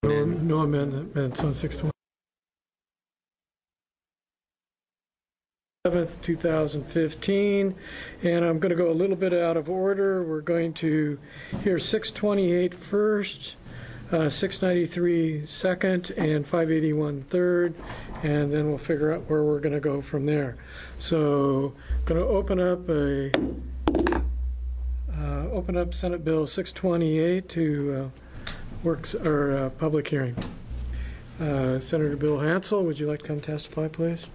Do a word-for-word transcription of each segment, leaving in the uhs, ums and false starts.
No, no amendments on six twenty. seventh, two thousand fifteen, and I'm going to go a little bit out of order. We're going to hear six twenty-eight first, uh, six ninety-three second, and five eighty-one third, and then we'll figure out where we're going to go from there. So I'm going to open up a uh, open up Senate Bill six twenty-eight to uh, works or uh, public hearing. Uh, Senator Bill Hansel, would you like to come testify, please?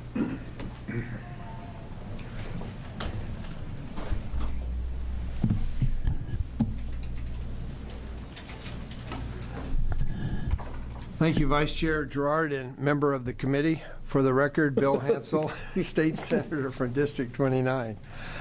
Thank you, Vice Chair Gerard and member of the committee. For the record, Bill Hansel, State Senator from District twenty-nine.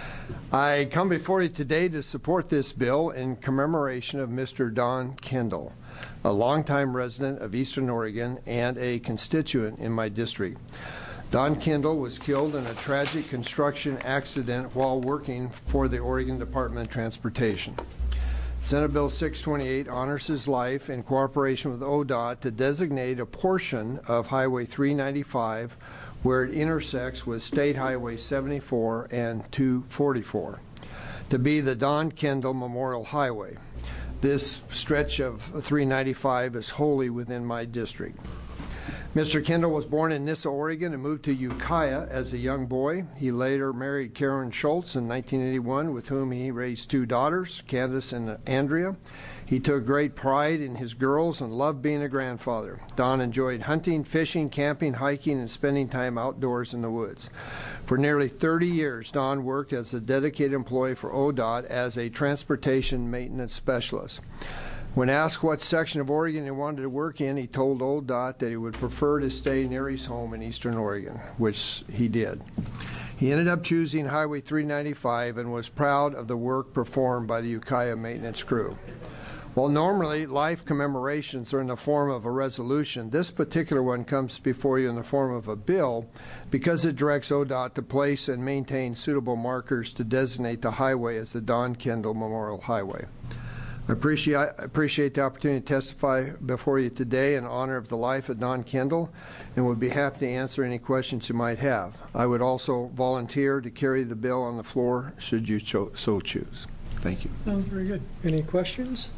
I come before you today to support this bill in commemoration of Mister Don Kendall, a longtime resident of Eastern Oregon and a constituent in my district. Don Kendall was killed in a tragic construction accident while working for the Oregon Department of Transportation. Senate Bill six twenty-eight honors his life in cooperation with O D O T to designate a portion of Highway three ninety-five where it intersects with State Highway seventy-four and two forty-four to be the Don Kendall Memorial Highway. This stretch of three ninety-five is wholly within my district. Mister Kendall was born in Nyssa, Oregon, and moved to Ukiah as a young boy. He later married Karen Schultz in nineteen eighty-one, with whom he raised two daughters, Candace and Andrea. He took great pride in his girls and loved being a grandfather. Don enjoyed hunting, fishing, camping, hiking, and spending time outdoors in the woods. For nearly thirty years, Don worked as a dedicated employee for O D O T as a transportation maintenance specialist. When asked what section of Oregon he wanted to work in, he told O D O T that he would prefer to stay near his home in Eastern Oregon, which he did. He ended up choosing Highway three ninety-five and was proud of the work performed by the Ukiah maintenance crew. While normally life commemorations are in the form of a resolution, this particular one comes before you in the form of a bill because it directs O D O T to place and maintain suitable markers to designate the highway as the Don Kendall Memorial Highway. I appreciate, appreciate the opportunity to testify before you today in honor of the life of Don Kendall and would be happy to answer any questions you might have. I would also volunteer to carry the bill on the floor should you cho so choose. Thank you. Sounds very good. Any questions?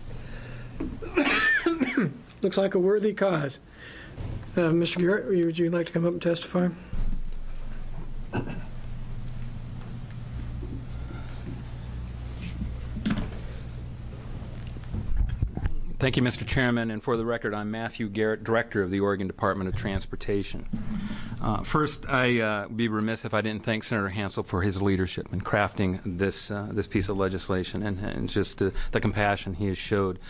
Looks like a worthy cause. Uh, Mister Garrett, would you like to come up and testify? Thank you, Mister Chairman, and for the record, I'm Matthew Garrett, Director of the Oregon Department of Transportation. Uh, first, I uh, would be remiss if I didn't thank Senator Hansel for his leadership in crafting this uh, this piece of legislation and, and just uh, the compassion he has showed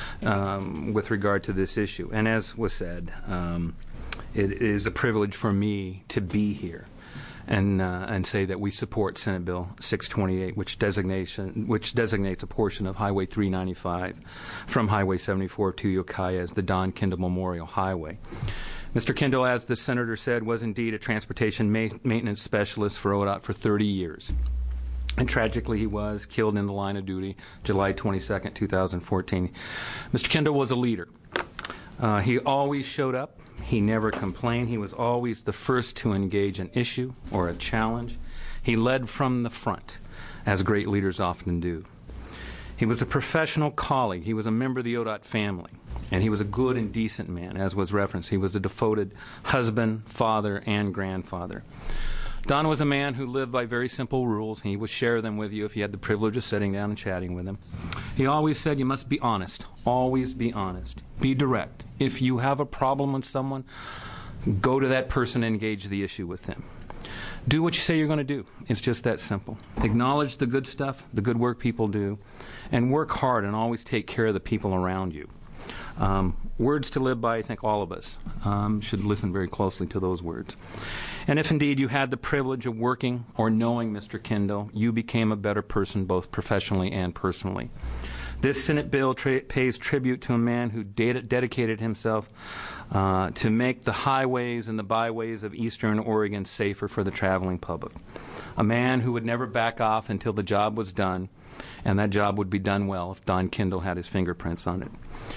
um, with regard to this issue. And as was said, um, it is a privilege for me to be here and uh, and say that we support Senate Bill six twenty-eight, which designation which designates a portion of Highway three ninety-five from Highway seventy-four to Ukiah as the Don Kendall Memorial Highway. Mister Kendall, as the senator said, was indeed a transportation ma maintenance specialist for O D O T for thirty years. And tragically, he was killed in the line of duty July twenty-second, two thousand fourteen. Mister Kendall was a leader. Uh, he always showed up. He never complained. He was always the first to engage an issue or a challenge. He led from the front, as great leaders often do. He was a professional colleague. He was a member of the O D O T family. And he was a good and decent man, as was referenced. He was a devoted husband, father, and grandfather. Don was a man who lived by very simple rules. He would share them with you if you had the privilege of sitting down and chatting with him. He always said you must be honest. Always be honest. Be direct. If you have a problem with someone, go to that person and engage the issue with them. Do what you say you're going to do. It's just that simple. Acknowledge the good stuff, the good work people do, and work hard and always take care of the people around you. Um, words to live by, I think all of us um, should listen very closely to those words. And if indeed you had the privilege of working or knowing Mister Kendall, you became a better person both professionally and personally. This Senate bill tra pays tribute to a man who de dedicated himself uh, to make the highways and the byways of Eastern Oregon safer for the traveling public. A man who would never back off until the job was done, and that job would be done well if Don Kendall had his fingerprints on it.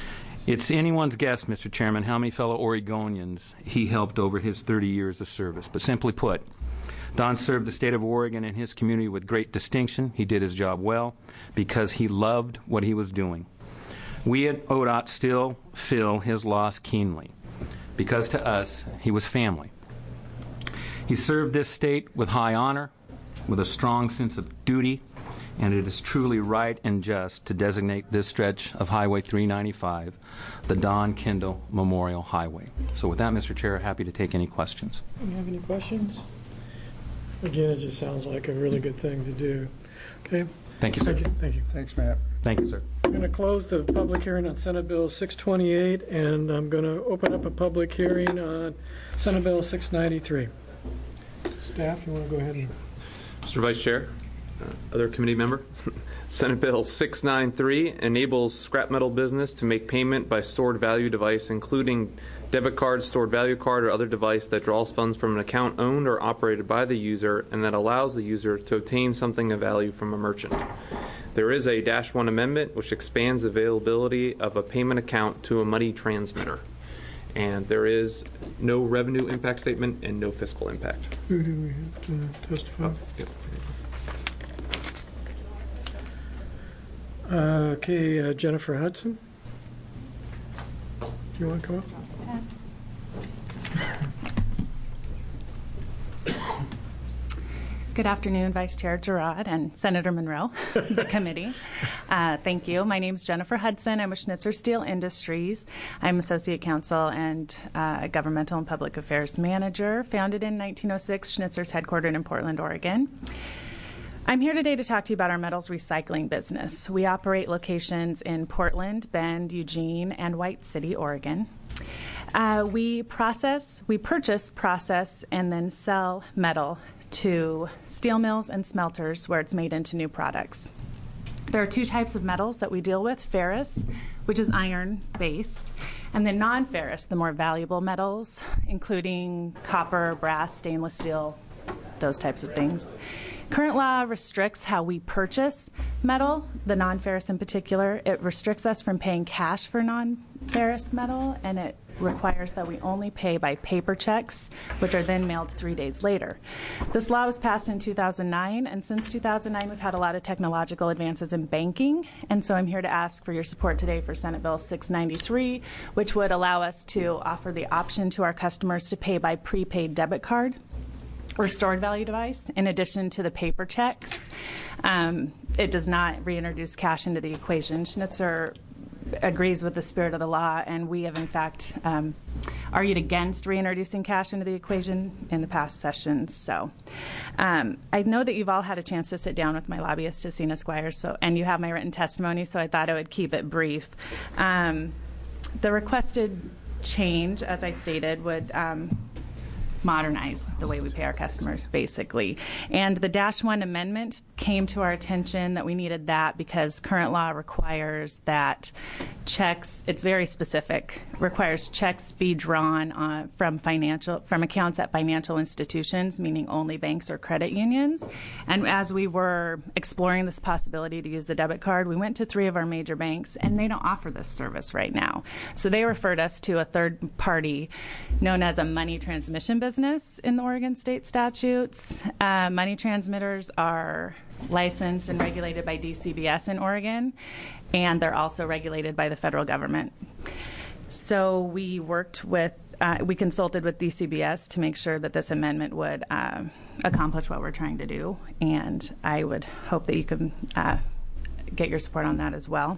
It's anyone's guess, Mister Chairman, how many fellow Oregonians he helped over his thirty years of service. But simply put, Don served the state of Oregon and his community with great distinction. He did his job well because he loved what he was doing. We at O D O T still feel his loss keenly because to us, he was family. He served this state with high honor, with a strong sense of duty, and it is truly right and just to designate this stretch of Highway three ninety-five the Don Kendall Memorial Highway. So with that, Mister Chair, happy to take any questions. Do you have any questions? Again, it just sounds like a really good thing to do. Okay. Thank you, sir. Thank you. Thank you. Thanks, Matt. Thank you, sir. I'm going to close the public hearing on Senate Bill six twenty-eight, and I'm going to open up a public hearing on Senate Bill six ninety-three. Staff, you want to go ahead and... Mister Vice Chair, uh, other committee member, Senate Bill six ninety-three enables scrap metal business to make payment by stored value device, including debit card, stored value card, or other device that draws funds from an account owned or operated by the user and that allows the user to obtain something of value from a merchant. There is a Dash one amendment which expands the availability of a payment account to a money transmitter. And there is no revenue impact statement and no fiscal impact. Who do we have to testify? Oh, yep. Uh, okay, uh, Jennifer Hudson. Do you want to come up? Good afternoon, Vice Chair Girard and Senator Monroe, the committee. Uh, thank you. My name is Jennifer Hudson. I'm with Schnitzer Steel Industries. I'm Associate Counsel and uh, Governmental and Public Affairs Manager. Founded in nineteen oh six, Schnitzer's headquartered in Portland, Oregon. I'm here today to talk to you about our metals recycling business. We operate locations in Portland, Bend, Eugene, and White City, Oregon. Uh, we process, we purchase, process, and then sell metal to steel mills and smelters where it's made into new products. There are two types of metals that we deal with: ferrous, which is iron-based, and then non-ferrous, the more valuable metals, including copper, brass, stainless steel, those types of things. Current law restricts how we purchase metal, the non-ferrous in particular. It restricts us from paying cash for non-ferrous metal, and it requires that we only pay by paper checks, which are then mailed three days later. This law was passed in two thousand nine, and since two thousand nine, we've had a lot of technological advances in banking, and so I'm here to ask for your support today for Senate Bill six ninety-three, which would allow us to offer the option to our customers to pay by prepaid debit card or stored value device, in addition to the paper checks. Um, it does not reintroduce cash into the equation. Schnitzer agrees with the spirit of the law, and we have, in fact, um, argued against reintroducing cash into the equation in the past sessions. So um, I know that you've all had a chance to sit down with my lobbyist, Tessina Squires, so, and you have my written testimony, so I thought I would keep it brief. Um, the requested change, as I stated, would um, modernize the way we pay our customers, basically. And the Dash one amendment came to our attention that we needed that because current law requires that checks, it's very specific, requires checks be drawn uh, from financial, from accounts at financial institutions, meaning only banks or credit unions. And as we were exploring this possibility to use the debit card, we went to three of our major banks, and they don't offer this service right now. So they referred us to a third party known as a money transmission business in the Oregon state statutes. Uh, money transmitters are licensed and regulated by D C B S in Oregon, and they're also regulated by the federal government. So we worked with, uh, we consulted with D C B S to make sure that this amendment would uh, accomplish what we're trying to do, and I would hope that you can uh, get your support on that as well.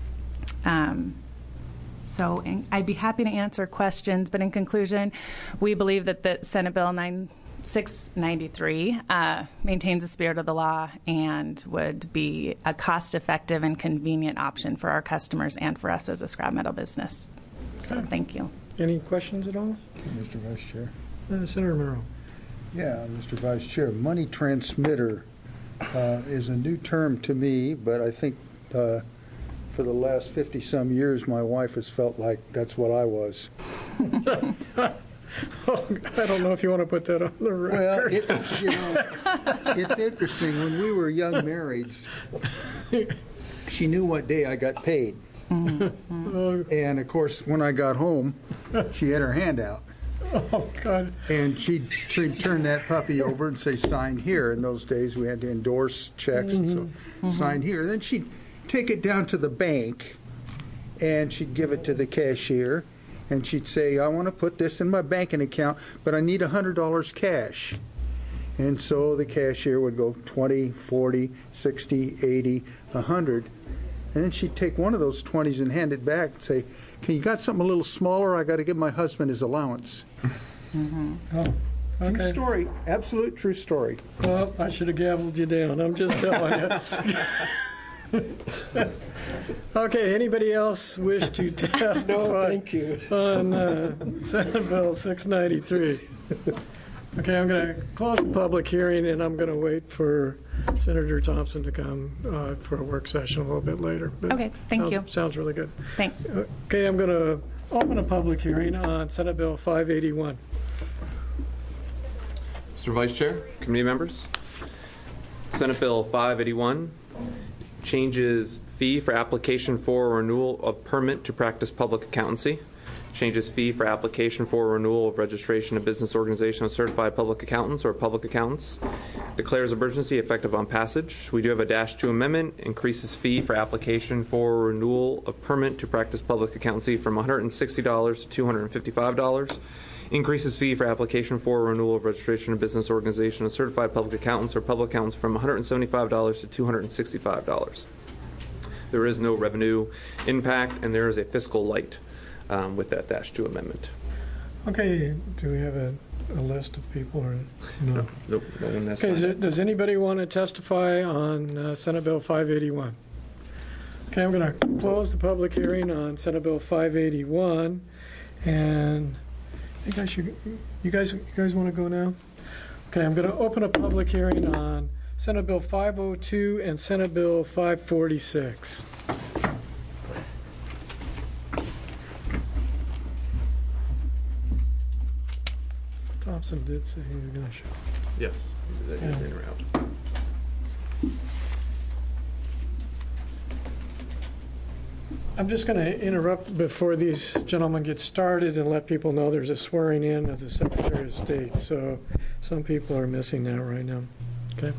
Um, So in, I'd be happy to answer questions, but in conclusion, we believe that the Senate Bill six ninety-three uh, maintains the spirit of the law and would be a cost-effective and convenient option for our customers and for us as a scrap metal business. So okay. Thank you. Any questions at all? Mister Vice Chair. Uh, Senator Monroe. Yeah, Mister Vice Chair, money transmitter uh, is a new term to me, but I think uh, for the last fifty-some years, my wife has felt like that's what I was. Oh, I don't know if you want to put that on the record. Well, it's, you know, it's interesting. When we were young marrieds, she knew what day I got paid. Oh, And of course, when I got home, she had her hand out. oh, God. And she'd, she'd turn that puppy over and say, sign here. In those days, we had to endorse checks, and so sign here. And then she'd take it down to the bank, and she'd give it to the cashier, and she'd say, I want to put this in my banking account, but I need one hundred dollars cash. And so the cashier would go twenty, forty, sixty, eighty, one hundred. And then she'd take one of those twenties and hand it back and say, can you got something a little smaller? I got to give my husband his allowance. Oh, True okay. story. Absolute true story. Well, I should have gavelled you down. I'm just telling you. Okay, anybody else wish to testify? No, thank you. On uh, Senate Bill six ninety-three. Okay, I'm going to close the public hearing, and I'm going to wait for Senator Thompson to come uh, for a work session a little bit later. But Okay, thank sounds- you. Sounds really good. Thanks. Okay, I'm going to open a public hearing on Senate Bill five eighty-one. Mister Vice Chair, committee members, Senate Bill five eighty-one changes fee for application for renewal of permit to practice public accountancy, changes fee for application for renewal of registration of business organization of certified public accountants or public accountants, declares emergency effective on passage. We do have a dash two amendment, increases fee for application for renewal of permit to practice public accountancy from one hundred sixty dollars to two hundred fifty-five dollars. Increases fee for application for renewal of registration of business organization of certified public accountants or public accountants from one hundred seventy-five dollars to two hundred sixty-five dollars. There is no revenue impact, and there is a fiscal light um, with that dash two amendment. Okay, do we have a, a list of people or no? Nope, no one has Okay, signed is it. it, does anybody want to testify on uh, Senate Bill five eighty-one? Okay, I'm going to close the public hearing on Senate Bill five eighty-one, and I think I should. You guys, you guys want to go now? Okay, I'm going to open a public hearing on Senate Bill five oh two and Senate Bill five forty-six. Thompson did say he was going to show. Yes, that is Yeah. in or out. I'm just going to interrupt before these gentlemen get started and let people know there's a swearing in of the Secretary of State. So some people are missing that right now. Okay.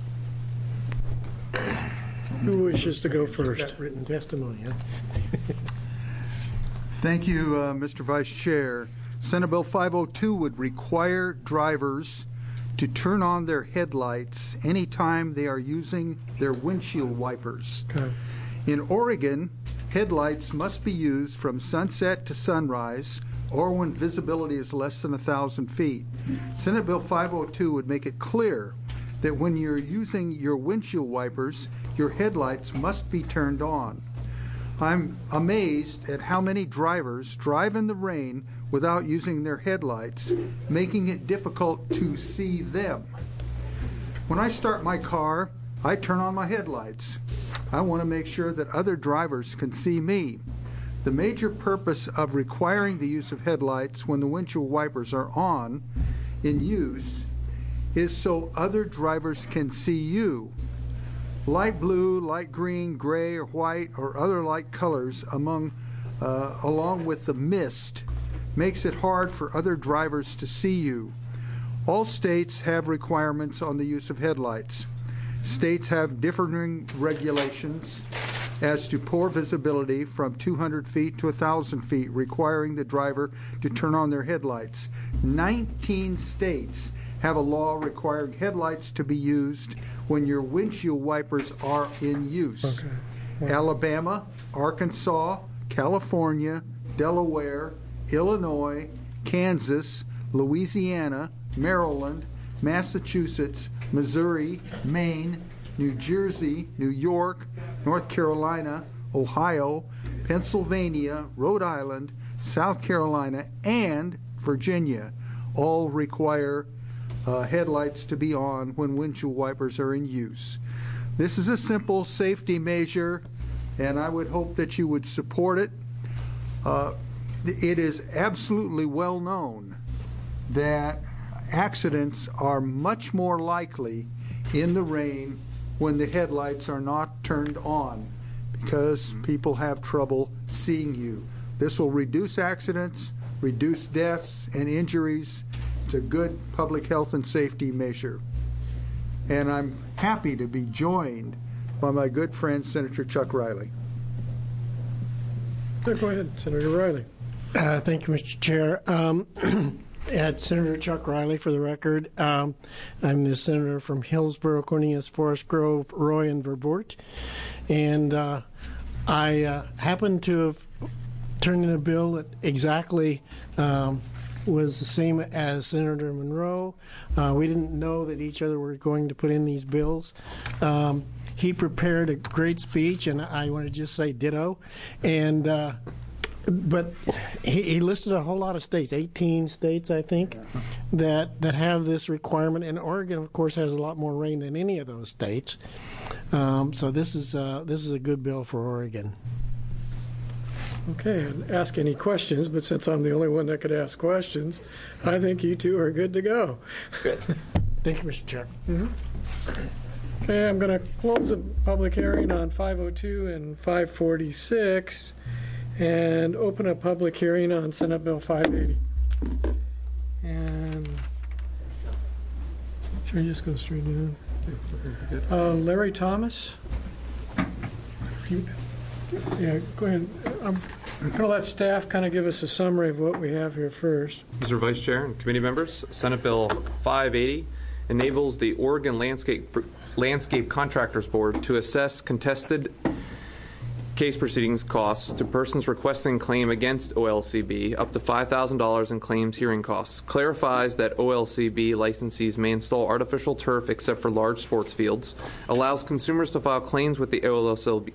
Who wishes to go first? Got written testimony, huh? Thank you, uh, Mister Vice Chair. Senate Bill five oh two would require drivers to turn on their headlights anytime they are using their windshield wipers. Okay. In Oregon, headlights must be used from sunset to sunrise or when visibility is less than one thousand feet. Senate Bill five oh two would make it clear that when you're using your windshield wipers, your headlights must be turned on. I'm amazed at how many drivers drive in the rain without using their headlights, making it difficult to see them. When I start my car, I turn on my headlights. I want to make sure that other drivers can see me. The major purpose of requiring the use of headlights when the windshield wipers are on in use is so other drivers can see you. Light blue, light green, gray, or white, or other light colors among, uh, along with the mist makes it hard for other drivers to see you. All states have requirements on the use of headlights. States have differing regulations as to poor visibility from two hundred feet to one thousand feet, requiring the driver to turn on their headlights. nineteen states have a law requiring headlights to be used when your windshield wipers are in use. Okay. Alabama, Arkansas, California, Delaware, Illinois, Kansas, Louisiana, Maryland, Massachusetts, Missouri, Maine, New Jersey, New York, North Carolina, Ohio, Pennsylvania, Rhode Island, South Carolina, and Virginia all require uh, headlights to be on when windshield wipers are in use. This is a simple safety measure, and I would hope that you would support it. Uh, it is absolutely well known that accidents are much more likely in the rain when the headlights are not turned on, because people have trouble seeing you. This will reduce accidents, reduce deaths and injuries. It's a good public health and safety measure. And I'm happy to be joined by my good friend, Senator Chuck Riley. So go ahead, Senator Riley. Uh, thank you, Mister Chair. Um, At Senator Chuck Riley, for the record. Um, I'm the senator from Hillsborough, Cornelius, Forest Grove, Roy, and Verboort. And uh, I uh, happen to have turned in a bill that exactly um, was the same as Senator Monroe. Uh, we didn't know that each other were going to put in these bills. Um, he prepared a great speech, and I want to just say ditto. And uh, But he, he listed a whole lot of states, eighteen states, I think, that that have this requirement. And Oregon, of course, has a lot more rain than any of those states. Um, so this is uh, this is a good bill for Oregon. Okay, and ask any questions, but since I'm the only one that could ask questions, I think you two are good to go. Good. Thank you, Mister Chair. Mm-hmm. Okay, I'm going to close the public hearing on five oh two and five forty-six. And open a public hearing on Senate Bill five eighty. And should we just go straight in? Uh, Larry Thomas? Yeah, go ahead. I'm going to let staff kind of give us a summary of what we have here first. Mister Vice Chair and committee members, Senate Bill five eighty enables the Oregon Landscape, Landscape Contractors Board to assess contested case proceedings costs to persons requesting claim against O L C B up to five thousand dollars in claims hearing costs, clarifies that O L C B licensees may install artificial turf except for large sports fields, allows consumers to file claims with the O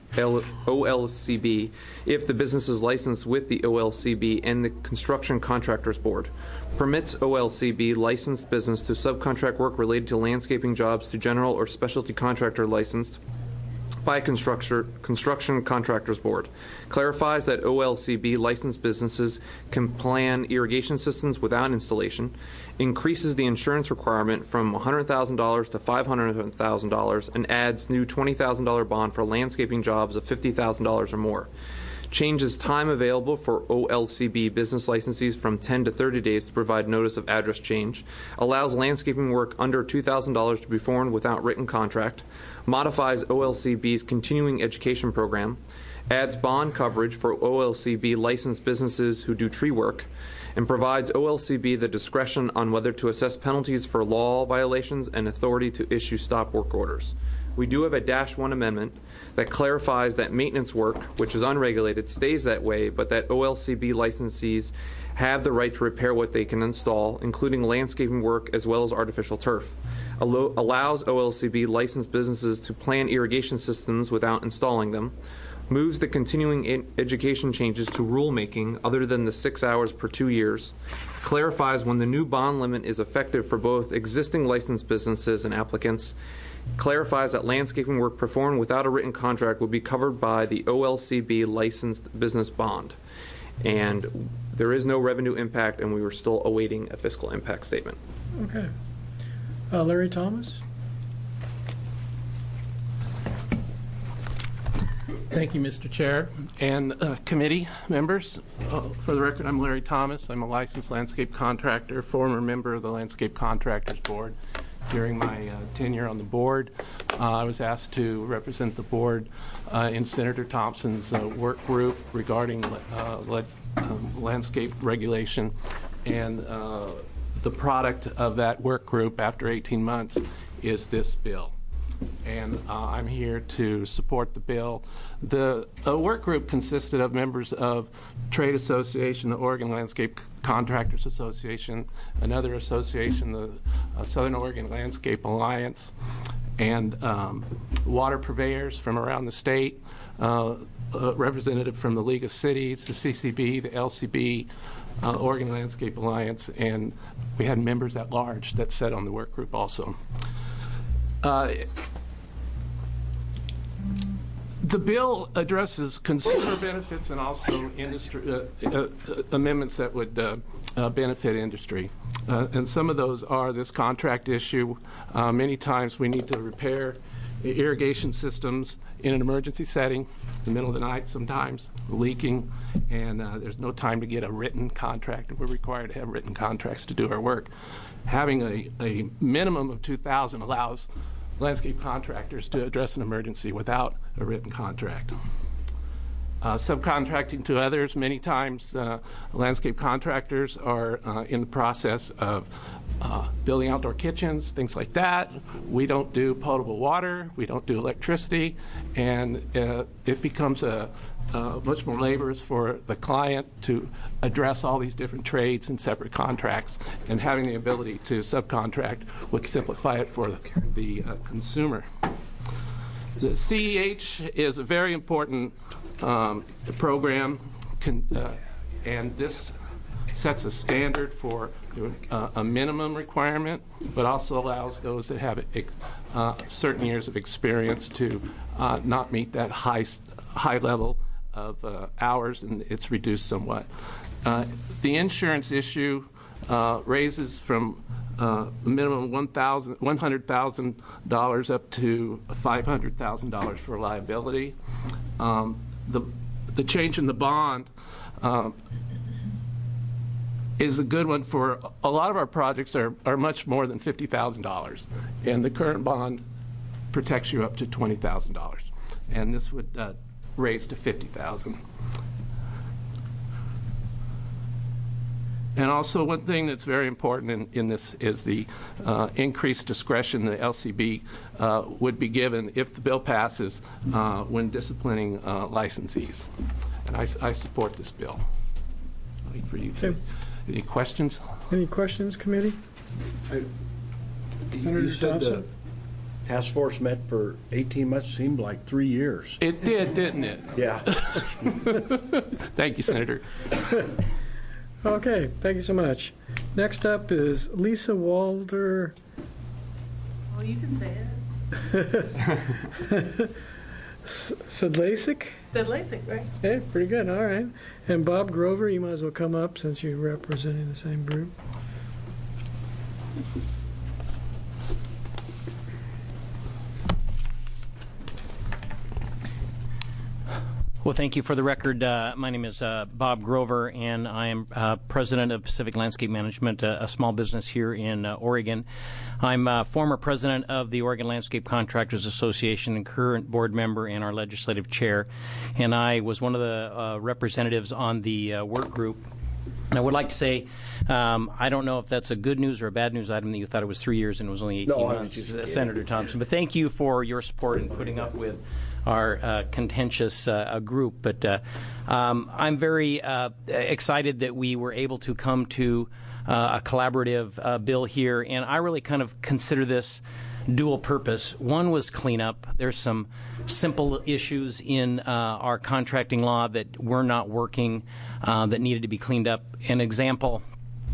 L C B if the business is licensed with the O L C B and the Construction Contractors Board, permits O L C B licensed business to subcontract work related to landscaping jobs to general or specialty contractor licensed by Construction, Construction Contractors Board, clarifies that O L C B licensed businesses can plan irrigation systems without installation, increases the insurance requirement from one hundred thousand dollars to five hundred thousand dollars, and adds new twenty thousand dollars bond for landscaping jobs of fifty thousand dollars or more. Changes time available for O L C B business licensees from ten to thirty days to provide notice of address change, allows landscaping work under two thousand dollars to be performed without written contract, modifies O L C B's continuing education program, adds bond coverage for O L C B licensed businesses who do tree work, and provides O L C B the discretion on whether to assess penalties for law violations and authority to issue stop work orders. We do have a dash one amendment that clarifies that maintenance work, which is unregulated, stays that way, but that O L C B licensees have the right to repair what they can install, including landscaping work as well as artificial turf. Allo- allows O L C B licensed businesses to plan irrigation systems without installing them, moves the continuing ed- education changes to rulemaking other than the six hours per two years, clarifies when the new bond limit is effective for both existing licensed businesses and applicants, clarifies that landscaping work performed without a written contract will be covered by the O L C B licensed business bond. And there is no revenue impact, and we were still awaiting a fiscal impact statement. Okay. Uh, Larry Thomas? Thank you, Mister Chair and uh, committee members. Uh, for the record, I'm Larry Thomas. I'm a licensed landscape contractor, former member of the Landscape Contractors Board. During my uh, tenure on the board, uh, I was asked to represent the board uh, in Senator Thompson's uh, work group regarding uh, le- um, landscape regulation, and uh, the product of that work group after eighteen months is this bill. And uh, I'm here to support the bill. The uh, work group consisted of members of Trade Association, the Oregon Landscape Contractors Association, another association, the uh, Southern Oregon Landscape Alliance, and um, water purveyors from around the state, uh, a representative from the League of Cities, the C C B, the L C B, uh, Oregon Landscape Alliance, and we had members at large that sat on the work group also. Uh, the bill addresses consumer benefits and also industry uh, uh, amendments that would uh, uh, benefit industry. Uh, and some of those are this contract issue. Uh, many times we need to repair irrigation systems in an emergency setting, in the middle of the night sometimes, leaking, and uh, there's no time to get a written contract. We're required to have written contracts to do our work. Having a, a minimum of two thousand allows landscape contractors to address an emergency without a written contract. Uh, subcontracting to others, many times uh, landscape contractors are uh, in the process of uh, building outdoor kitchens, things like that. We don't do potable water, we don't do electricity, and uh, it becomes a, uh, much more laborious for the client to address all these different trades in separate contracts, and having the ability to subcontract would simplify it for the, the uh, consumer. The C E H is a very important Um, the program can, uh, and this sets a standard for uh, a minimum requirement, but also allows those that have uh, certain years of experience to uh, not meet that high high level of uh, hours, and it's reduced somewhat. Uh, the insurance issue uh, raises from uh, a minimum one hundred thousand dollars up to five hundred thousand dollars for liability. Um, The, the change in the bond um, is a good one for a lot of our projects are, are much more than fifty thousand dollars, and the current bond protects you up to twenty thousand dollars, and this would uh, raise to fifty thousand dollars. And also one thing that's very important in, in this is the uh, increased discretion the L C B uh, would be given if the bill passes uh, when disciplining uh, licensees. And I, I support this bill. I'll wait for you to, okay. Any questions? Any questions, committee? I, Senator you said Thompson? the task force met for eighteen months, seemed like three years. It did, didn't it? Yeah. Thank you, Senator. Okay, thank you so much. Next up is Lisa Walder. Well, you can say it. Sedlacek? Sedlacek, right? Hey, pretty good, all right. And Bob Grover, you might as well come up since you're representing the same group. Well, thank you. For the record, uh, my name is uh, Bob Grover, and I am uh, president of Pacific Landscape Management, uh, a small business here in uh, Oregon. I'm uh, former president of the Oregon Landscape Contractors Association and current board member and our legislative chair, and I was one of the uh, representatives on the uh, work group. And I would like to say, um, I don't know if that's a good news or a bad news item that you thought it was three years and it was only eighteen No, months, just, uh, Senator Thompson. But thank you for your support in putting up with our uh, contentious uh, group. But uh, um, I'm very uh, excited that we were able to come to uh, a collaborative uh, bill here. And I really kind of consider this dual purpose. One was cleanup. There's some simple issues in uh, our contracting law that were not working, uh, that needed to be cleaned up. An example,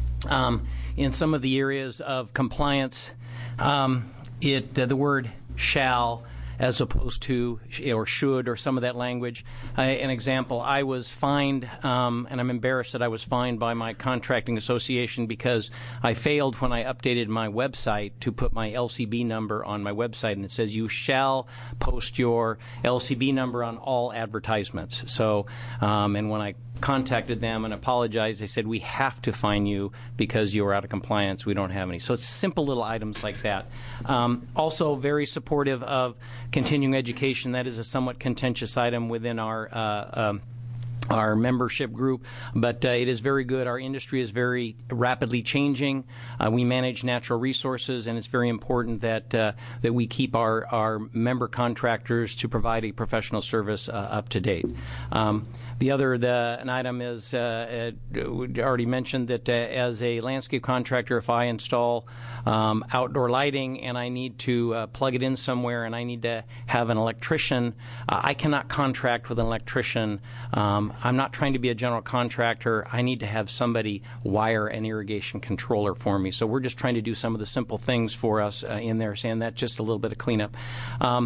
um, in some of the areas of compliance, um, it uh, the word shall as opposed to or should or some of that language. Uh, an example, I was fined, um, and I'm embarrassed that I was fined by my contracting association because I failed when I updated my website to put my L C B number on my website, and it says you shall post your L C B number on all advertisements. So, um, and when I contacted them and apologized, they said, we have to fine you because you are out of compliance. We don't have any. So it's simple little items like that. Um, also very supportive of continuing education. That is a somewhat contentious item within our uh, um, our membership group, but uh, it is very good. Our industry is very rapidly changing. Uh, we manage natural resources, and it's very important that uh, that we keep our, our member contractors to provide a professional service uh, up to date. Um, The other, the, an item is, uh, uh, we already mentioned that uh, as a landscape contractor, if I install um, outdoor lighting and I need to uh, plug it in somewhere and I need to have an electrician, uh, I cannot contract with an electrician. Um, I'm not trying to be a general contractor. I need to have somebody wire an irrigation controller for me. So we're just trying to do some of the simple things for us uh, in there, saying that just a little bit of cleanup. Um,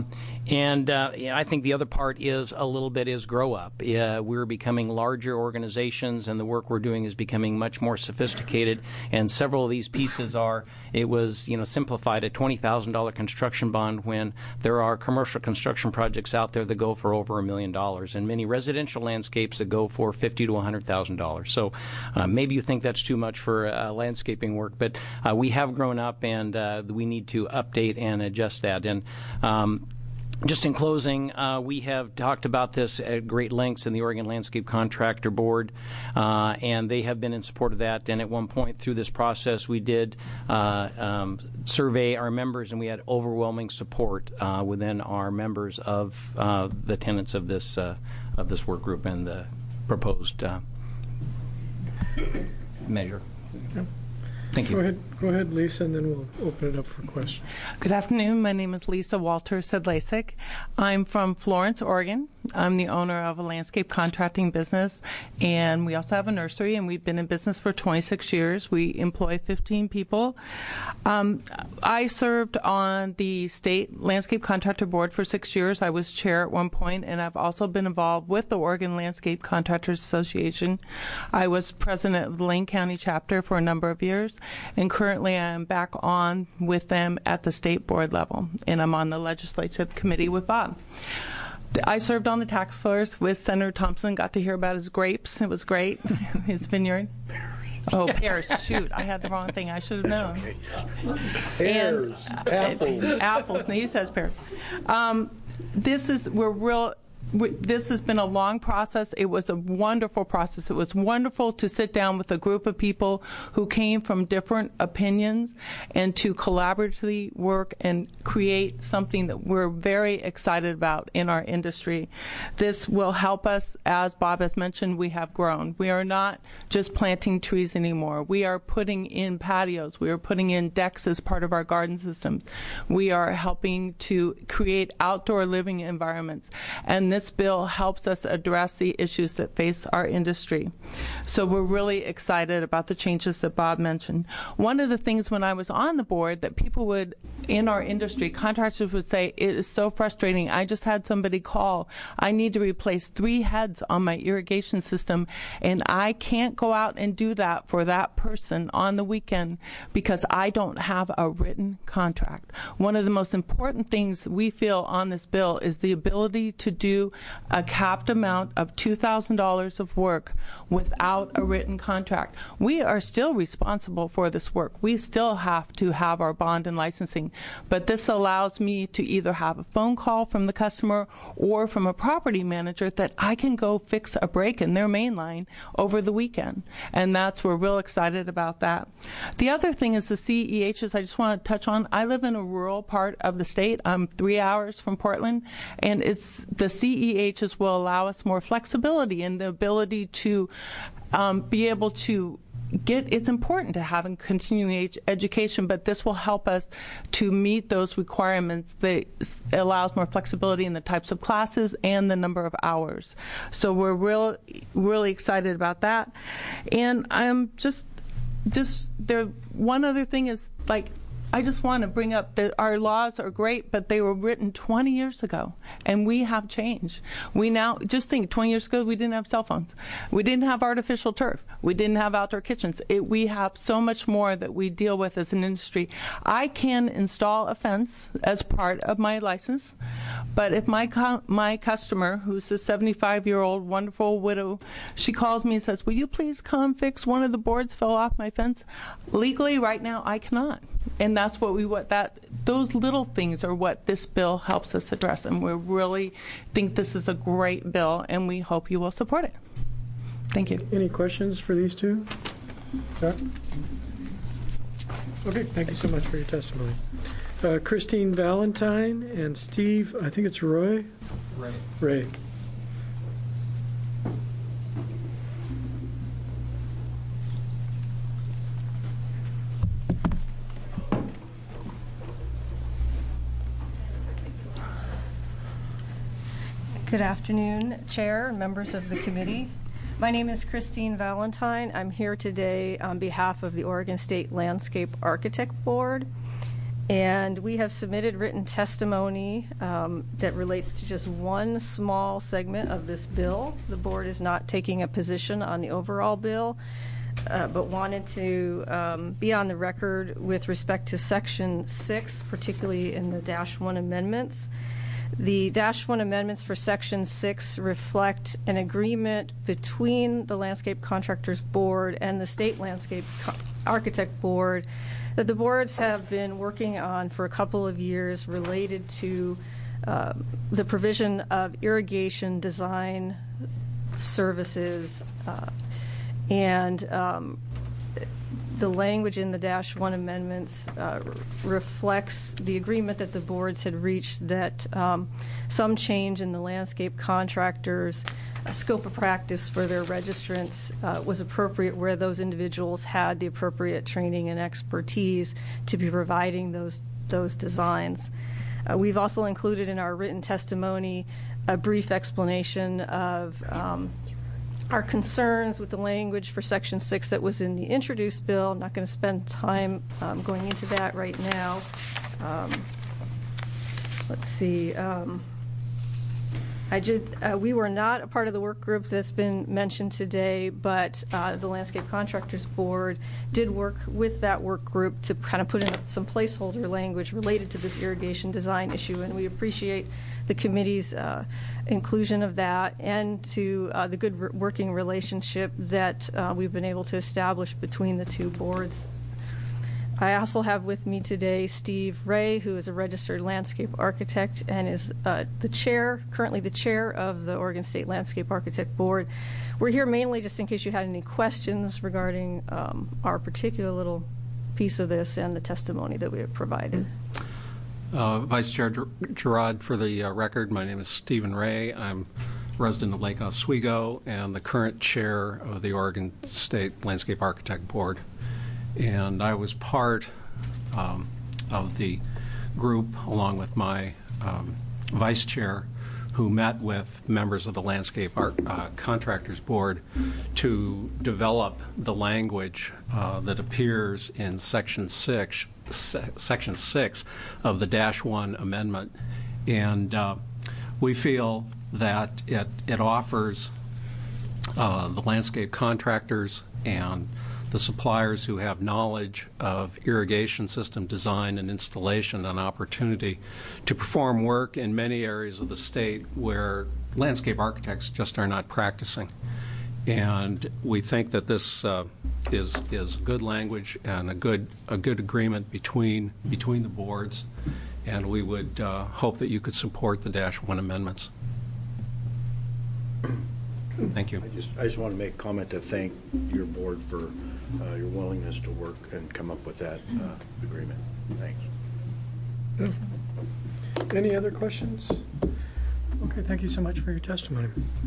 And uh, yeah, I think the other part is a little bit is grow up. Uh, we're becoming larger organizations, and the work we're doing is becoming much more sophisticated. And several of these pieces are, it was, you know, simplified, a twenty thousand dollars construction bond when there are commercial construction projects out there that go for over a million dollars, and many residential landscapes that go for fifty to one hundred thousand dollars. So uh, maybe you think that's too much for uh, landscaping work, but uh, we have grown up, and uh, we need to update and adjust that. And um, just in closing, uh, we have talked about this at great lengths in the Oregon Landscape Contractor Board, uh, and they have been in support of that. And at one point through this process, we did uh, um, survey our members, and we had overwhelming support uh, within our members of uh, the tenets of this uh, of this work group and the proposed uh, measure. Yep. Thank you. Go ahead, go ahead, Lisa, and then we'll open it up for questions. Good afternoon. My name is Lisa Walter Sedlacek. I'm from Florence, Oregon. I'm the owner of a landscape contracting business, and we also have a nursery, and we've been in business for twenty-six years. We employ fifteen people. Um, I served on the State Landscape Contractor Board for six years. I was chair at one point, and I've also been involved with the Oregon Landscape Contractors Association. I was president of the Lane County chapter for a number of years, and currently I am back on with them at the state board level, and I'm on the legislative committee with Bob. I served on the task force with Senator Thompson, got to hear about his grapes. It was great, his vineyard. Pears. Oh, pears. Shoot, I had the wrong thing. I should have known. Okay. Pears, and, apples. Uh, apples. No, he says pears. Um, this is, we're real... This has been a long process. It was a wonderful process. It was wonderful to sit down with a group of people who came from different opinions and to collaboratively work and create something that we're very excited about in our industry. This will help us. As Bob has mentioned, we have grown. We are not just planting trees anymore. We are putting in patios. We are putting in decks as part of our garden systems. We are helping to create outdoor living environments. And this This bill helps us address the issues that face our industry. So we're really excited about the changes that Bob mentioned. One of the things when I was on the board that people would, in our industry, contractors would say, it is so frustrating. I just had somebody call. I need to replace three heads on my irrigation system, and I can't go out and do that for that person on the weekend because I don't have a written contract. One of the most important things we feel on this bill is the ability to do a capped amount of two thousand dollars of work without a written contract. We are still responsible for this work. We still have to have our bond and licensing, but this allows me to either have a phone call from the customer or from a property manager that I can go fix a break in their main line over the weekend, and that's, we're real excited about that. The other thing is the C E Hs I just want to touch on. I live in a rural part of the state. I'm three hours from Portland, and it's the C E Hs will allow us more flexibility and the ability to um, be able to get, it's important to have a continuing age education, but this will help us to meet those requirements that allows more flexibility in the types of classes and the number of hours. So we're real, really excited about that. And I'm just, just there, one other thing is, like, I just want to bring up that our laws are great, but they were written twenty years ago, and we have changed. We now, just think, twenty years ago, we didn't have cell phones. We didn't have artificial turf. We didn't have outdoor kitchens. It, we have so much more that we deal with as an industry. I can install a fence as part of my license, but if my co- my customer, who's a seventy-five-year-old wonderful widow, she calls me and says, will you please come fix one of the boards fell off my fence? Legally, right now, I cannot. And that's what we what that those little things are what this bill helps us address, and we really think this is a great bill, and we hope you will support it. Thank you. Any questions for these two? Chuck? Okay, thank you so much for your testimony. Uh, Christine Valentine and Steve, I think it's Roy? Ray. Ray. Good afternoon, Chair, members of the committee. My name is Christine Valentine. I'm here today on behalf of the Oregon State Landscape Architect Board. And we have submitted written testimony um, that relates to just one small segment of this bill. The board is not taking a position on the overall bill, uh, but wanted to um, be on the record with respect to Section six, particularly in the Dash one amendments. The Dash one amendments for Section six reflect an agreement between the Landscape Contractors Board and the State Landscape Co- Architect Board that the boards have been working on for a couple of years related to uh, the provision of irrigation design services. Uh, and um, the language in the Dash one amendments uh, reflects the agreement that the boards had reached that um, some change in the landscape contractors' uh, scope of practice for their registrants uh, was appropriate where those individuals had the appropriate training and expertise to be providing those those designs. Uh, we've also included in our written testimony a brief explanation of um, our concerns with the language for Section six that was in the introduced bill. I'm not going to spend time um, going into that right now. Um, let's see. Um, I just, uh, we were not a part of the work group that's been mentioned today, but uh, the Landscape Contractors Board did work with that work group to kind of put in some placeholder language related to this irrigation design issue, and we appreciate the committee's uh, inclusion of that and to uh, the good re- working relationship that uh, we've been able to establish between the two boards. I also have with me today Steve Ray, who is a registered landscape architect and is uh, the chair, currently the chair of the Oregon State Landscape Architect Board. We're here mainly just in case you had any questions regarding um, our particular little piece of this and the testimony that we have provided. Uh, Vice Chair Ger- Gerard, for the uh, record, my name is Stephen Ray. I'm a resident of Lake Oswego and the current chair of the Oregon State Landscape Architect Board. And I was part um, of the group, along with my um, vice chair, who met with members of the Landscape Art, uh, Contractors Board to develop the language uh, that appears in Section six, se- Section six of the Dash one Amendment. And uh, we feel that it, it offers uh, the landscape contractors and the suppliers who have knowledge of irrigation system design and installation an opportunity to perform work in many areas of the state where landscape architects just are not practicing. And we think that this uh, is is good language and a good a good agreement between between the boards, and we would uh, hope that you could support the Dash one amendments. Thank you. I just I just want to make a comment to thank your board for uh, your willingness to work and come up with that uh, agreement. Thanks. Yeah. Any other questions? Okay, thank you so much for your testimony.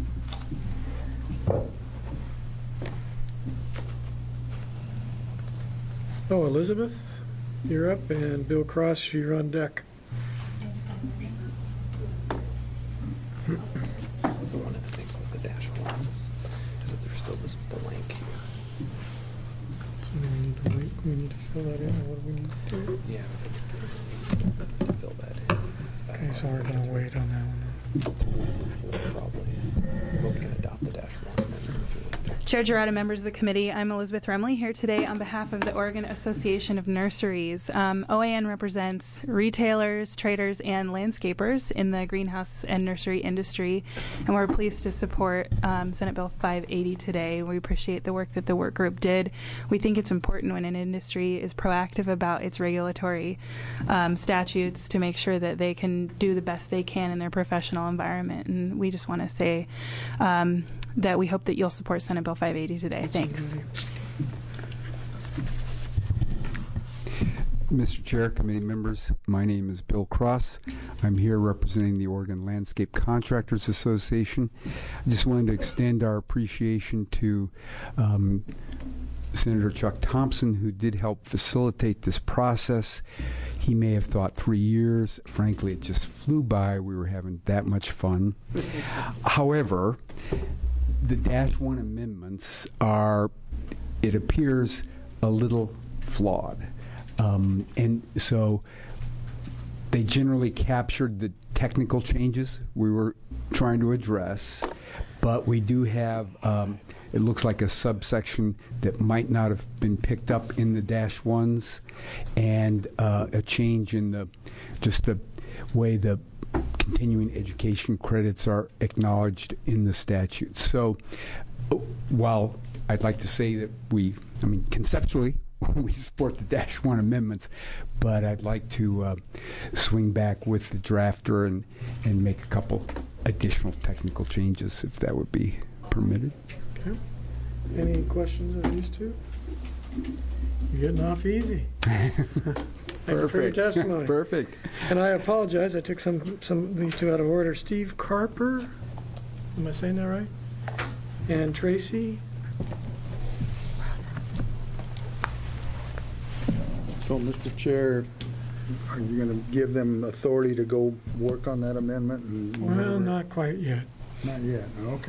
Oh, Elizabeth, you're up, and Bill Cross, you're on deck. That's one of the things with the Dash one, is that there's still this blank. So we need to wait, we need to fill that in, or what do we need to do? Yeah, to fill that in. Okay, so we're going to wait on that one. Probably. Well, we can adopt the Dash one. Chair Gerard and members of the committee, I'm Elizabeth Remley here today on behalf of the Oregon Association of Nurseries. Um, O A N represents retailers, traders, and landscapers in the greenhouse and nursery industry, and we're pleased to support um, Senate Bill five eighty today. We appreciate the work that the work group did. We think it's important when an industry is proactive about its regulatory um, statutes to make sure that they can do the best they can in their professional environment, and we just want to say um, that we hope that you'll support Senate Bill five eighty today. Thanks. Mister Chair, committee members, my name is Bill Cross. I'm here representing the Oregon Landscape Contractors Association. I just wanted to extend our appreciation to um, Senator Chuck Thompson, who did help facilitate this process. He may have thought three years. Frankly, it just flew by. We were having that much fun. However, the Dash one amendments are, it appears, a little flawed. Um, and so they generally captured the technical changes we were trying to address, but we do have, um, it looks like a subsection that might not have been picked up in the dash ones, and uh, a change in the just the way the continuing education credits are acknowledged in the statute. So while I'd like to say that we, I mean, conceptually, we support the dash one amendments, but I'd like to uh, swing back with the drafter and, and make a couple additional technical changes, if that would be permitted. Okay. Any questions of these two? You're getting off easy. Thank you for your testimony. Perfect. And I apologize, I took some, some of these two out of order. Steve Carper, am I saying that right? And Tracy. So, Mister Chair, are you going to give them authority to go work on that amendment? And Well, whatever? not quite yet. Not yet. Okay.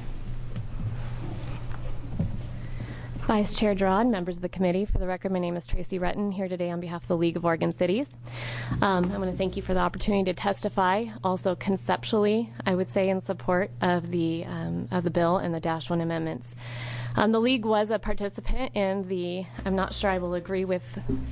Vice Chair Gerard, members of the committee, for the record, my name is Tracy Retton, here today on behalf of the League of Oregon Cities. Um, I want to thank you for the opportunity to testify. Also, conceptually, I would say in support of the um, of the bill and the Dash One amendments. Um, the League was a participant in the, I'm not sure I will agree with,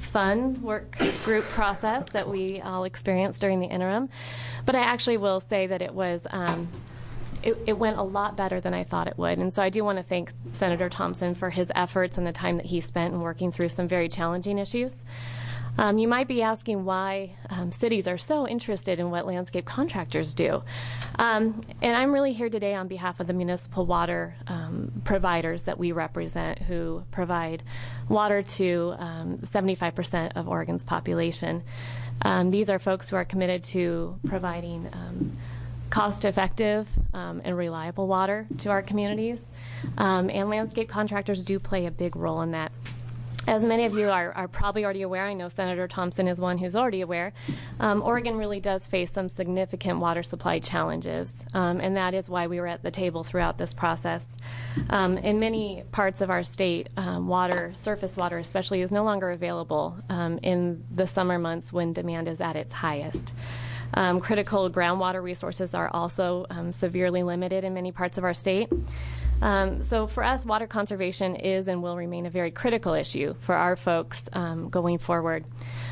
fun work group process that we all experienced during the interim, but I actually will say that it was. Um, It, it went a lot better than I thought it would. And so I do want to thank Senator Thompson for his efforts and the time that he spent in working through some very challenging issues. Um, you might be asking why um, cities are so interested in what landscape contractors do. Um, and I'm really here today on behalf of the municipal water um, providers that we represent, who provide water to um, seventy-five percent of Oregon's population. Um, these are folks who are committed to providing um, cost-effective um, and reliable water to our communities, um, and landscape contractors do play a big role in that. As many of you are, are probably already aware, I know Senator Thompson is one who's already aware, um, Oregon really does face some significant water supply challenges, um, and that is why we were at the table throughout this process. Um, in many parts of our state, um, water, surface water especially, is no longer available um, in the summer months when demand is at its highest. Um, critical groundwater resources are also um, severely limited in many parts of our state. Um, so for us, water conservation is and will remain a very critical issue for our folks um, going forward.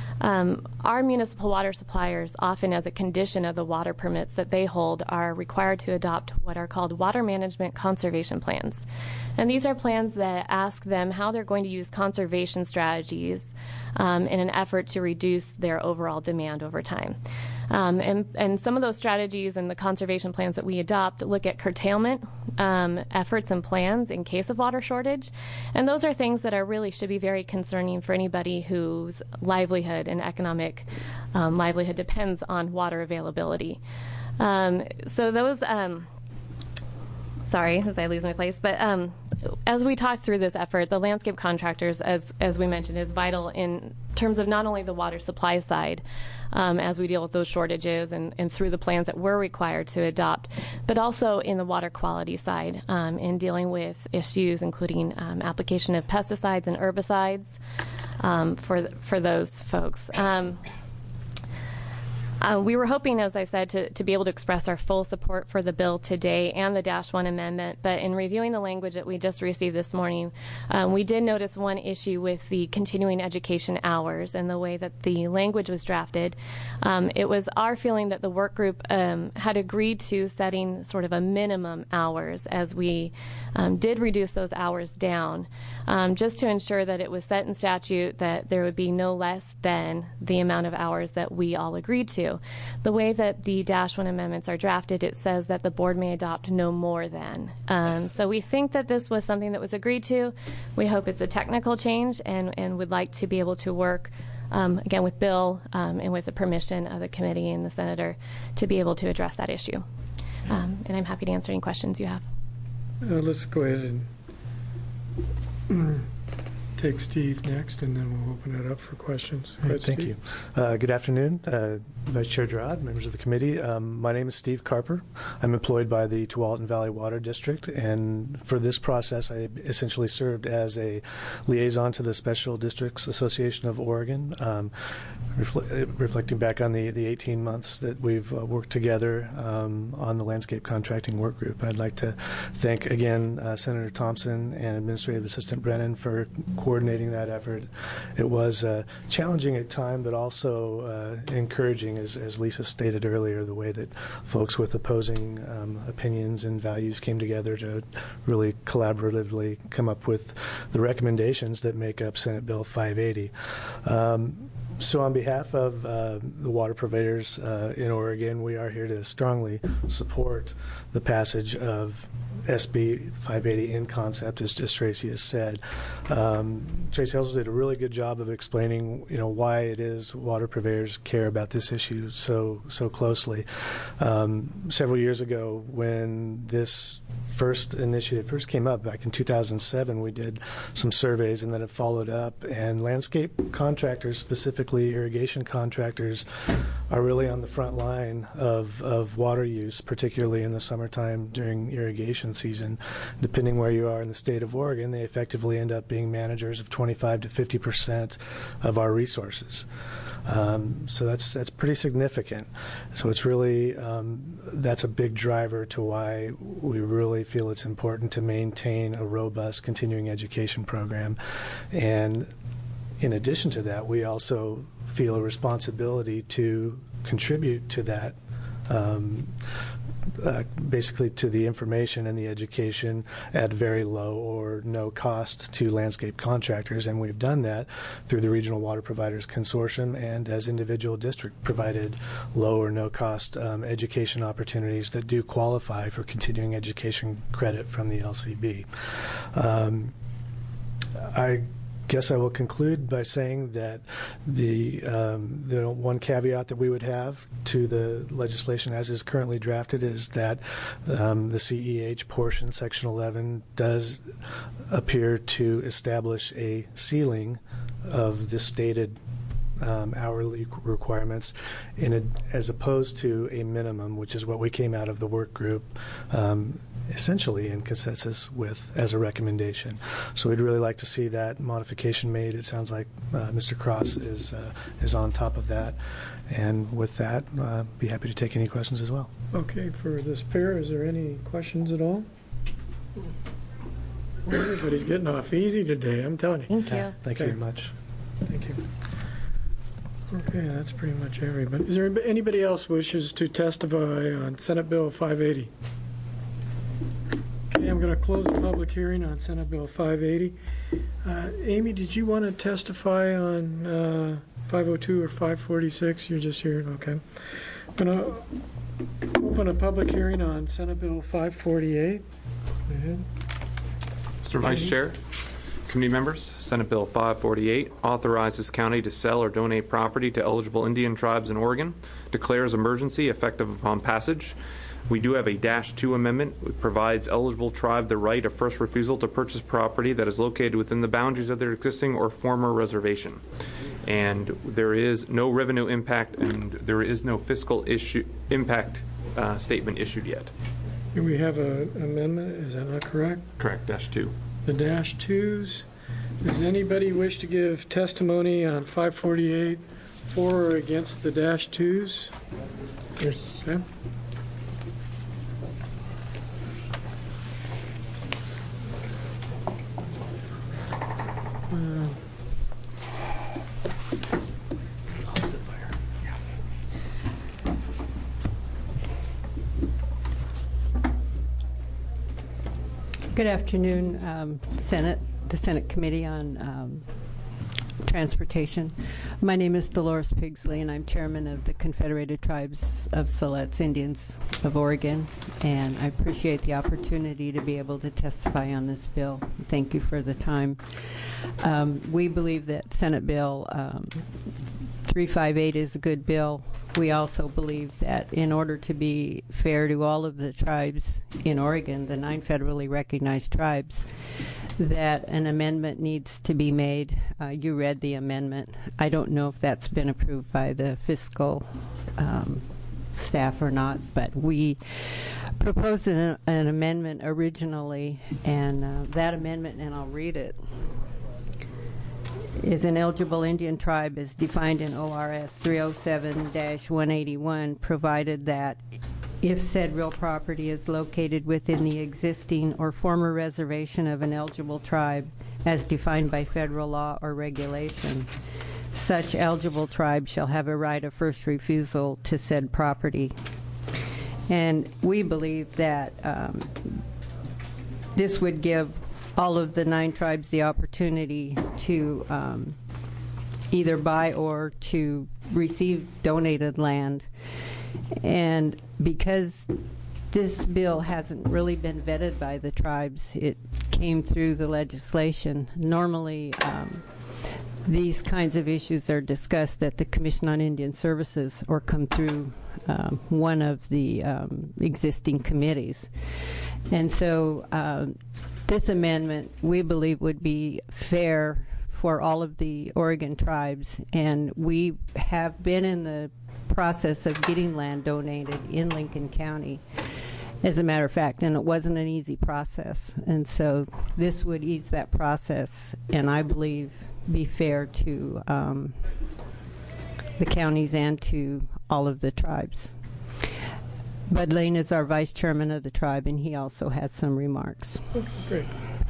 Um, our municipal water suppliers, often as a condition of the water permits that they hold, are required to adopt what are called water management conservation plans. And these are plans that ask them how they're going to use conservation strategies um, in an effort to reduce their overall demand over time. Um, and, and some of those strategies and the conservation plans that we adopt look at curtailment um, efforts and plans in case of water shortage. And those are things that are really should be very concerning for anybody whose livelihood and economic um, livelihood depends on water availability. Um, so those, um, sorry, as I lose my place, but um, as we talk through this effort, the landscape contractors, as, as we mentioned, is vital in terms of not only the water supply side, Um, as we deal with those shortages and, and through the plans that we're required to adopt, but also in the water quality side um, in dealing with issues including um, application of pesticides and herbicides um, for, for those folks. Um, Uh, we were hoping, as I said, to, to be able to express our full support for the bill today and the Dash One amendment, but in reviewing the language that we just received this morning, um, we did notice one issue with the continuing education hours and the way that the language was drafted. Um, it was our feeling that the work group um, had agreed to setting sort of a minimum hours as we um, did reduce those hours down, um, just to ensure that it was set in statute that there would be no less than the amount of hours that we all agreed to. The way that the Dash One amendments are drafted, it says that the board may adopt no more than. Um, so we think that this was something that was agreed to. We hope it's a technical change and, and would like to be able to work, um, again, with Bill um, and with the permission of the committee and the senator to be able to address that issue. Um, and I'm happy to answer any questions you have. Uh, let's go ahead and take Steve next, and then we'll open it up for questions. Go ahead, Thank Steve. you. Uh, good afternoon, uh, Vice Chair Gerard, members of the committee. Um, my name is Steve Carper. I'm employed by the Tualatin Valley Water District, and for this process, I essentially served as a liaison to the Special Districts Association of Oregon, um, refl- reflecting back on the, the eighteen months that we've uh, worked together um, on the landscape contracting work group. I'd like to thank again uh, Senator Thompson and Administrative Assistant Brennan for coordinating that effort. It was uh, challenging at times, but also uh, encouraging, as, as Lisa stated earlier, the way that folks with opposing um, opinions and values came together to really collaboratively come up with the recommendations that make up Senate Bill five eighty. Um, So on behalf of uh, the water providers uh, in Oregon, we are here to strongly support the passage of S B five eighty in concept, as, as Tracy has said. Um, Tracy Helsel did a really good job of explaining, you know, why it is water purveyors care about this issue so so closely. Um, several years ago, when this first initiative first came up back in two thousand seven, we did some surveys, and then it followed up. And landscape contractors, specifically irrigation contractors, are really on the front line of, of water use, particularly in the summertime during irrigation season. Depending where you are in the state of Oregon, they effectively end up being managers of twenty-five to fifty percent of our resources. Um, so that's that's pretty significant. So it's really um, that's a big driver to why we really feel it's important to maintain a robust continuing education program. And in addition to that, we also feel a responsibility to contribute to that, um, uh, basically to the information and the education at very low or no cost to landscape contractors. And we've done that through the Regional Water Providers Consortium and as individual district provided low or no cost um, education opportunities that do qualify for continuing education credit from the L C B. Um, I guess I will conclude by saying that the um, the one caveat that we would have to the legislation as is currently drafted is that um, the C E H portion, Section eleven, does appear to establish a ceiling of the stated Um, hourly requirements in a, as opposed to a minimum, which is what we came out of the work group um, essentially in consensus with as a recommendation. So we'd really like to see that modification made. It sounds like uh, Mister Cross is uh, is on top of that. And with that, uh, be happy to take any questions as well. Okay, for this pair, is there any questions at all? Well, everybody's getting off easy today, I'm telling you. Thank you. Uh, thank okay. you very much. Thank you. Okay, that's pretty much everybody. Is there anybody else wishes to testify on Senate Bill five eighty? Okay, I'm going to close the public hearing on Senate Bill five eighty. Uh, Amy, did you want to testify on uh, five oh two or five forty-six? You're just here, okay. I'm going to open a public hearing on Senate Bill five forty-eight. Go ahead. Mister Vice Chair, committee members, Senate Bill five forty-eight authorizes county to sell or donate property to eligible Indian tribes in Oregon, declares emergency effective upon passage. We do have a dash two amendment, which provides eligible tribe the right of first refusal to purchase property that is located within the boundaries of their existing or former reservation. And there is no revenue impact and there is no fiscal issue impact uh, statement issued yet. Do we have an amendment? Is that not correct? Correct, dash two. The dash twos. Does anybody wish to give testimony on five forty-eight for or against the dash twos? Yes. Okay. Uh, Good afternoon, um, Senate, the Senate Committee on um, Transportation. My name is Dolores Pigsley, and I'm chairman of the Confederated Tribes of Siletz Indians of Oregon, and I appreciate the opportunity to be able to testify on this bill. Thank you for the time. Um, we believe that Senate Bill um, three fifty-eight is a good bill. We also believe that in order to be fair to all of the tribes in Oregon, the nine federally recognized tribes, that an amendment needs to be made. Uh, you read the amendment. I don't know if that's been approved by the fiscal um, staff or not, but we proposed an, an amendment originally, and uh, that amendment, and I'll read it, is an eligible Indian tribe is defined in O R S three oh seven dash one eighty-one, provided that if said real property is located within the existing or former reservation of an eligible tribe as defined by federal law or regulation, such eligible tribe shall have a right of first refusal to said property. And we believe that um, this would give all of the nine tribes the opportunity to um, either buy or to receive donated land. And because this bill hasn't really been vetted by the tribes, it came through the legislation. Normally, um, these kinds of issues are discussed at the Commission on Indian Services or come through um, one of the um, existing committees. And so uh, this amendment, we believe, would be fair for all of the Oregon tribes, and we have been in the process of getting land donated in Lincoln County, as a matter of fact, and it wasn't an easy process. And so this would ease that process, and I believe be fair to um, the counties and to all of the tribes. Bud Lane is our vice chairman of the tribe, and he also has some remarks. Okay, great.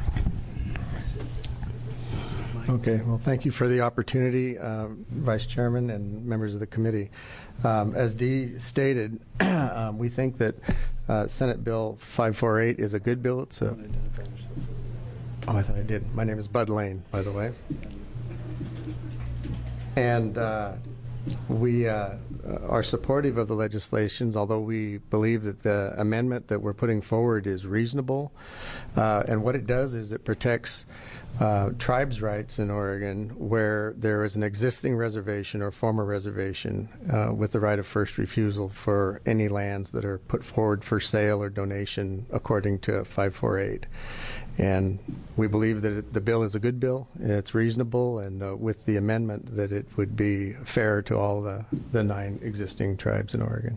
Okay, well, thank you for the opportunity, uh, Vice Chairman and members of the committee. Um, as Dee stated, um, we think that uh, Senate Bill five forty-eight is a good bill. It's a, oh, I thought I did. My name is Bud Lane, by the way. And uh, we uh, are supportive of the legislations, although we believe that the amendment that we're putting forward is reasonable. Uh, and what it does is it protects Uh, tribes' rights in Oregon where there is an existing reservation or former reservation uh, with the right of first refusal for any lands that are put forward for sale or donation according to five forty-eight. And we believe that it, the bill is a good bill, it's reasonable, and uh, with the amendment that it would be fair to all the, the nine existing tribes in Oregon.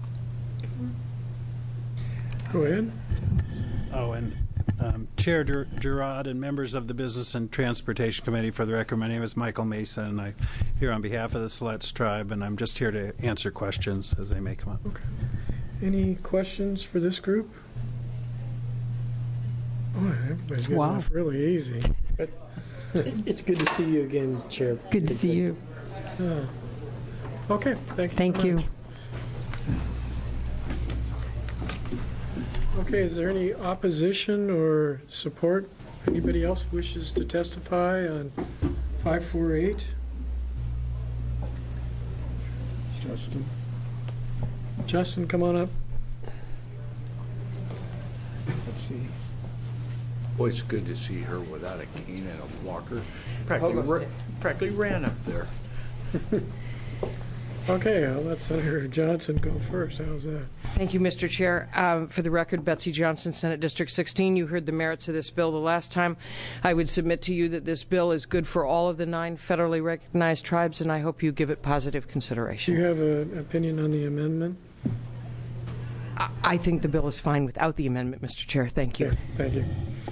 Go ahead. Oh, and Um, Chair Ger- Gerard and members of the Business and Transportation Committee, for the record, my name is Michael Mesa, and I'm here on behalf of the Siletz Tribe, and I'm just here to answer questions as they may come up. Okay. Any questions for this group? Boy, everybody's getting Wow. off really easy. But It's good to see you again, Chair. Good to see you. uh, okay, thank you. Thank so you. much. Okay, is there any opposition or support? Anybody else wishes to testify on five forty-eight? Justin. Justin, come on up. Let's see. Boy, it's good to see her without a cane and a walker. Practically, ra- practically ran up there. Okay, I'll let Senator Johnson go first. How's that? Thank you, Mister Chair. Um, for the record, Betsy Johnson, Senate District sixteen. You heard the merits of this bill the last time. I would submit to you that this bill is good for all of the nine federally recognized tribes, and I hope you give it positive consideration. Do you have an opinion on the amendment? I, I think the bill is fine without the amendment, Mister Chair. Thank you. Okay, thank you.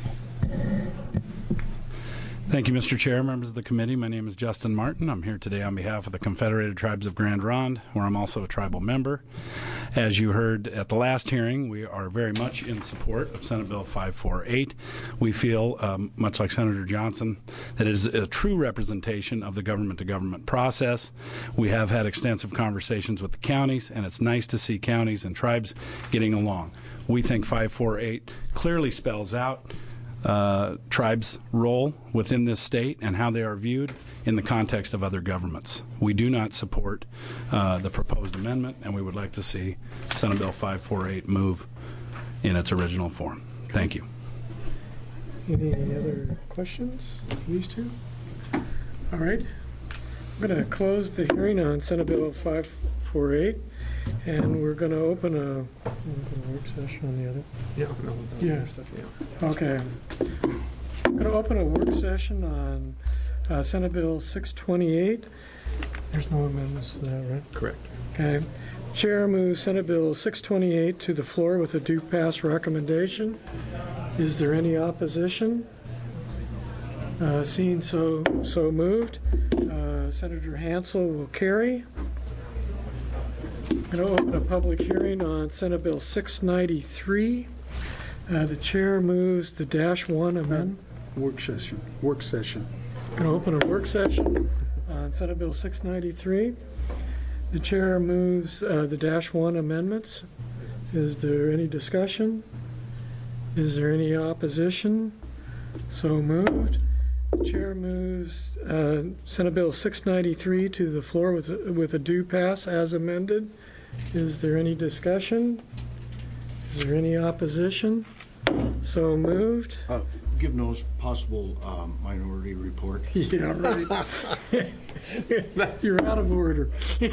Thank you, Mister Chair, members of the committee. My name is Justin Martin. I'm here today on behalf of the Confederated Tribes of Grand Ronde, where I'm also a tribal member. As you heard at the last hearing, we are very much in support of Senate Bill five forty-eight. We feel, um, much like Senator Johnson, that it is a true representation of the government-to-government process. We have had extensive conversations with the counties, and it's nice to see counties and tribes getting along. We think five forty-eight clearly spells out Uh, tribes' role within this state and how they are viewed in the context of other governments. We do not support uh, the proposed amendment, and we would like to see Senate Bill five forty-eight move in its original form. Thank you. Any other questions? These two? All right. I'm going to close the hearing on Senate Bill five forty-eight, and we're going to open a, open a work session on the other. Yeah, no, Yeah. stuff, yeah. Okay. I'm going to open a work session on uh, Senate Bill six twenty-eight. There's no amendments to that, right? Correct. Okay. Chair moves Senate Bill six twenty-eight to the floor with a due pass recommendation. Is there any opposition? Uh, seeing so so moved, uh, Senator Hansel will carry. I'm going to open a public hearing on Senate Bill six ninety-three. Uh, the chair moves the dash one amendment. Work session. Work session. I'm going to open a work session on Senate Bill six ninety-three. The chair moves uh, the dash one amendments. Is there any discussion? Is there any opposition? So moved. The chair moves uh, Senate Bill six ninety-three to the floor with, with a due pass as amended. Is there any discussion? Is there any opposition? So moved. Uh, give no possible um, minority report. Yeah, right. You're out of order.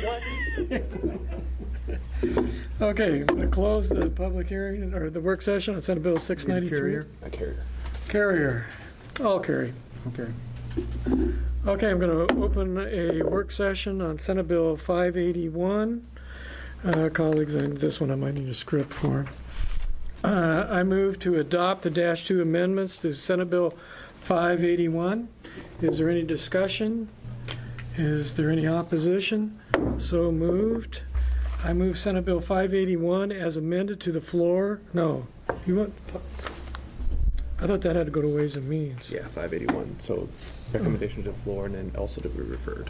Okay, I'm going to close the public hearing, or the work session on Senate Bill six ninety-three. Carrier? A carrier. Carrier. All carry. Okay. Okay, I'm going to open a work session on Senate Bill five eighty-one. Uh, colleagues, and this one I might need a script for. Uh, I move to adopt the dash two amendments to Senate Bill five eighty-one. Is there any discussion? Is there any opposition? So moved. I move Senate Bill five eighty-one as amended to the floor. No, you want? I thought that had to go to Ways and Means. Yeah, five eighty-one. So recommendation to the floor and then also to be referred.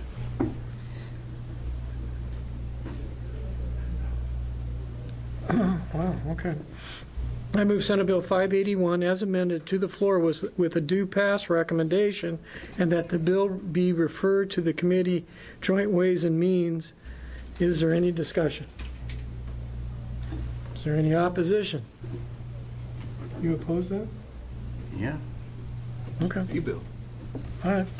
Wow, okay. I move Senate Bill five eighty-one as amended to the floor with, with a due pass recommendation, and that the bill be referred to the committee Joint Ways and Means. Is there any discussion? Is there any opposition? You oppose that? Yeah. Okay. You, Bill. All right.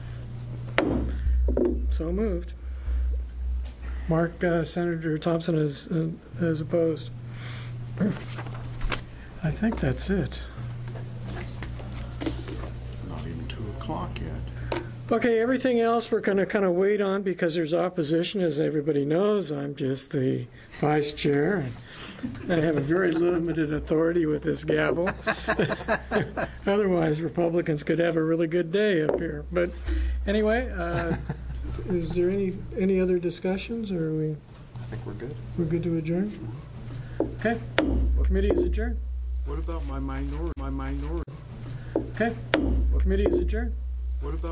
So moved. Mark, uh, Senator Thompson is, uh, is opposed. I think that's it. Not even two o'clock yet. Okay, everything else we're going to kind of wait on because there's opposition, as everybody knows. I'm just the vice chair, and I have a very limited authority with this gavel. Otherwise, Republicans could have a really good day up here. But anyway, uh, is there any any other discussions, or are we? I think we're good. We're good to adjourn. Okay, committee is adjourned. What about my minority? My minority. Okay, committee is adjourned. What about